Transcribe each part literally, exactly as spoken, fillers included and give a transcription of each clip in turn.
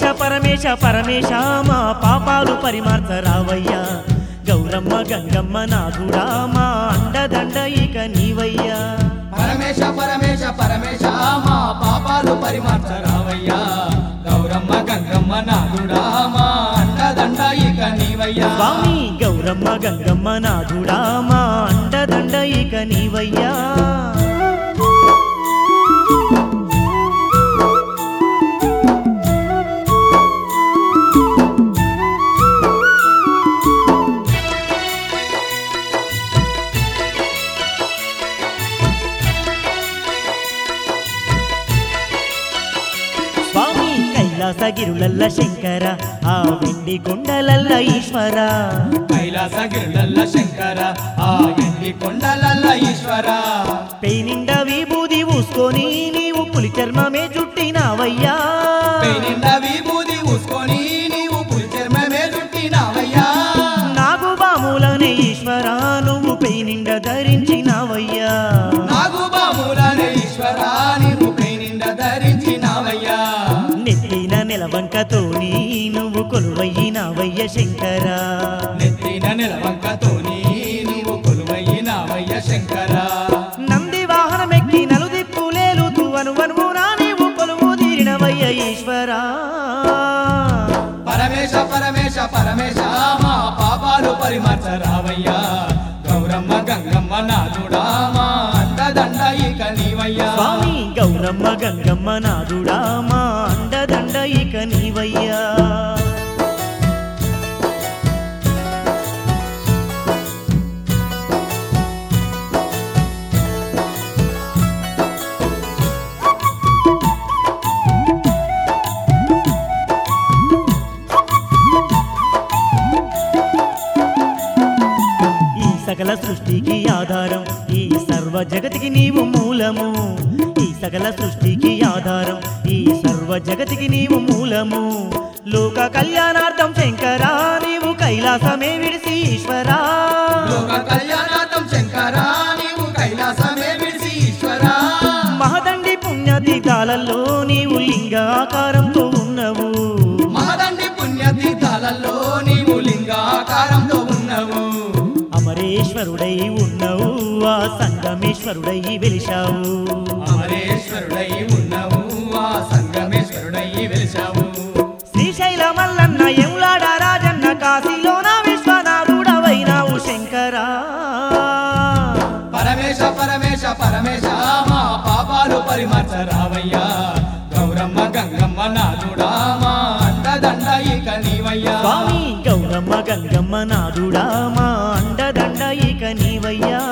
పరమేశ పరమేశ పరమేశ మా పాపాలు పరిమార్చరావయ్యా గౌరమ్మ గంగమ్మ నాథుడా మా అండదండ ఇక నీవయ్యా పరమేశ పరమేశ పరమేశ మా పాపాలు పరిమార్చరావయ్యా గౌరమ్మ గంగమ్మ నాథుడా మా అండదండ ఇక నీవయ్యా స్వామి గౌరమ్మ గంగమ్మ నాథుడా మా అండదండ ఇక నీవయ్యా కైలాసగిరులల్ల శంకర ఆ వెండి కొండలల్ల ఈశ్వర కైలాసగిరులల్ల శంకర ఆ ఎండి కొండలల్ల ఈశ్వర పేనిండ విభూది ఊసుకొని నీవు పులి చర్మమే చుట్టినావయ్యా పేనిండ విభూది ఊసుకొని నీవు పులి చర్మమే చుట్టినావయ్యా నాగు బాములనే ఈశ్వర నువ్వు పేనిండ ధరించినావయ్యా నాగు బాములనే ఈశ్వర నీవు పేనిండ ధరించినావయ్యా నెత్తిన నిలవంకతోని నువ్వు కొలువయ్యినావయ్య శంకర నెత్తిన నిలవంకతోని నీవు కొలువయ్యినావయ్య శంకర నంది వాహనమెక్కి నలుదిప్పులేలుతూ అనువనువునా నీవు కొలువు తీరినవయ్య ఈశ్వర పరమేశ పరమేశ పరమేశ మా పాపాలు పరిమార్చరావయ్యా గౌరమ్మ గంగమ్మ నాథుడా మా అండదండ ఇక నీవయ్యా స్వామి గౌరమ్మ గంగమ్మ నాథుడా మా అండదండ ఇక నీవయ్యా సకల సృష్టికి ఆధారం ఈ సర్వ జగతికి నీవు మూలము ఈ సకల సృష్టికి ఆధారం ఈ సర్వ జగతికి నీవు మూలము లోక కళ్యాణార్థం శంకరా నీవు కైలాసమే విడిసి ఈశ్వరా లోక కళ్యాణార్థం శంకరా నీవు కైలాసమే విడిసి ఈశ్వరా మహదండి పుణ్యతీర్థాలలో నీవు లింగాకారంతో ఉన్నవు మహదండి పుణ్యతీర్థాలలో నీవు లింగాకారంతో ఉన్నవు అమరేశ్వరుడై ఉన్నవు ఆ సంగమేశ్వరుడై వెలిశావు అమరేశ్వరుడై ఉన్నవు ఆ సంగమేశ్వరుడై వెలిశావు శ్రీశైల మల్లన్న ఎములాడ రాజన్న కాశీలోన విశ్వనాథుడవైనావు శంకరా పరమేశ పరమేశ పరమేశ మా పాపాలు పరిమార్చరావయ్యా గౌరమ్మ గంగమ్మ నాథుడా మా అండదండ ఇక నీవయ్యా స్వామి గౌరమ్మ గంగమ్మ నాథుడా మా అండదండ ఇక నీవయ్యా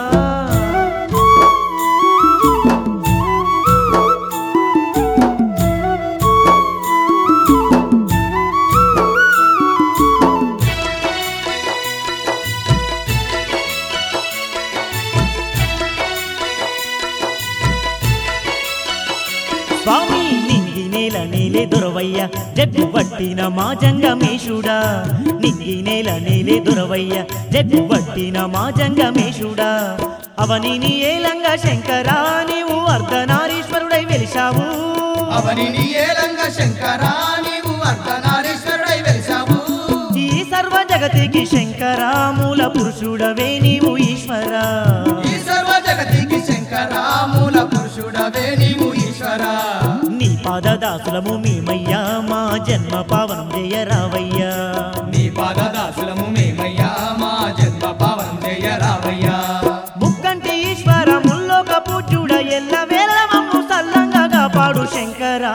స్వామి నింగి నేల నేలే దొరవయ్య జగ్గు పట్టిన మా జంగమేశుడా నింగి నేల నేలే దొరవయ్య జగ్గు పట్టిన మా జంగమేశుడా అవనిని ఏలంగా శంకరా నీవు అర్ధనారీశ్వరుడై వెలిశావు అవనిని ఏలంగా శంకరా నీవు అర్ధనారీశ్వరుడై వెలిశావు ఈ సర్వ జగతికి శంకరా మూల పురుషుడవే నీవు ఈశ్వరా ఈ సర్వ జగతికి శంకరా మూల పురుషుడవే నీవు ఈశ్వరా నీ పాదదాసులము మేమయ్యా మా జన్మ పావనం జయరావయ్యా నీ పాదదాసులము మేమయ్యా మా జన్మ పావనం జయరావయ్యా ముక్కంటి ఈశ్వర ముల్లోక పూజ్యుడ ఎల్ల వేళ మమ్ము సల్లంగా కాపాడు శంకరా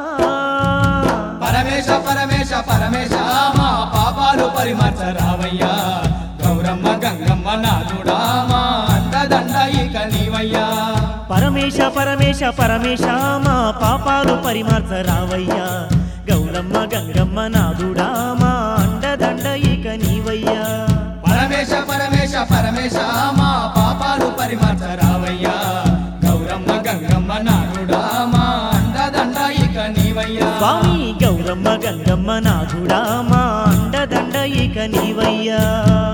పరమేశ పరమేశ పరమేశ మా పాపాలు పరిమార్చరావయ్యా గౌరమ్మ గంగమ్మ నాథుడా మా అండదండ ఇక నీవయ్యా పరమేశ పరమేశ పరమేశ మా పాపాలు పరిమార్చరావయ్యా గౌరమ్మ గంగమ్మ నాథుడా మా అండదండ ఇక నీవయ్యా పరమేశ పరమేశ పరమేశ మా పాపాలు పరిమార్చరావయ్యా గౌరమ్మ గంగమ్మ నాథుడా మా అండదండ ఇక నీవయ్యా స్వామి గౌరమ్మ గంగమ్మ నాథుడా మా అండదండ ఇక నీవయ్యా